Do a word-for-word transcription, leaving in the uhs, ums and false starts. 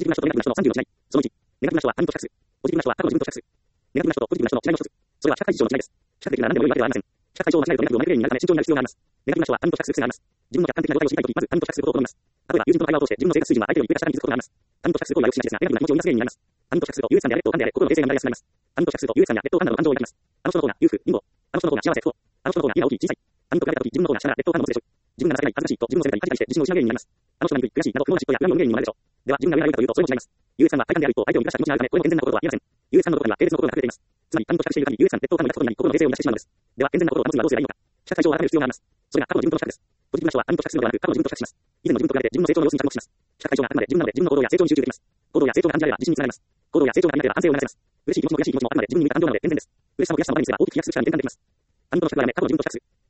ティブな人とネガティブな人のさんじゅうの違い。そのいち、ネガティブな人は他人と比較する。ポジティブな人は過去の自分と比較する。ネガティブな人とポジティブな人の違いの一つ。それは社会事情の違いです。社会的な何でも良いわけではありません。社会上を間違えるとネガティブをマイグレーンになるため慎重になる必要があります。ネガティブな人は他人と比較する癖があります。自分の客観的な状態を知りたいとき、まず他人と比較することを好みます。例えば、友人との会話を通して自分の生活水準は相手より上か下に気づくことがあります。他人と比較する行為は良し悪しですが、ネガティブな気持ちを生み出す原因になります。他人と比較すると優越感であれ、劣等感であれ、他人であれ、劣等感など感情を抱きます。他人と比較すると優越感や劣等感など感情を抱きます。あの人の方が有名な大きい、小さい。あの人の方が幸せ、不幸。あの人の方が幸せ、不幸。あの人の方が家が大きい、小さい。他人と比べたとき、自分の方が力、劣等感の持つでしょう。自分が情けない、恥ずかしいと自分の責めたり、恥じたりして自信を失う原因になります。あの人が憎い、悔しいなど不毛な嫉妬や恨みを生む原因にもなるでしょう。では、自分が上がいるかというと、それも違います。優越感は快感である一方、相手を満たした気持ちになるため、これも健全なこととは言えません。優越感のどこかには軽蔑の心が隠れています。つまり、他人と比較している限り、優越感、劣等感を抱くことになり、心の平静を乱してしまうのです。では、健全な心を持つにはどうすればいいのか。社会上を改める必要があります。それが過去の自分との比較です。ポジティブな人は他人と比較するのではなく、過去の自分と比較します。以前の自分と比べて自分の成長の様子に着目します。社会上があくまで自分なので、自分の行動や成長に集中できます。行動や成長が感じられば自信につながります。行動や成長が感じられば反省を促せます。嬉しい気持ちも悔しい気持ちもあくまで自分に向いた感情なので健全です。嬉しさも悔しさも毎日が大きく飛躍する力に転換できます。他人との比較はやめ、過去の自分と比較する。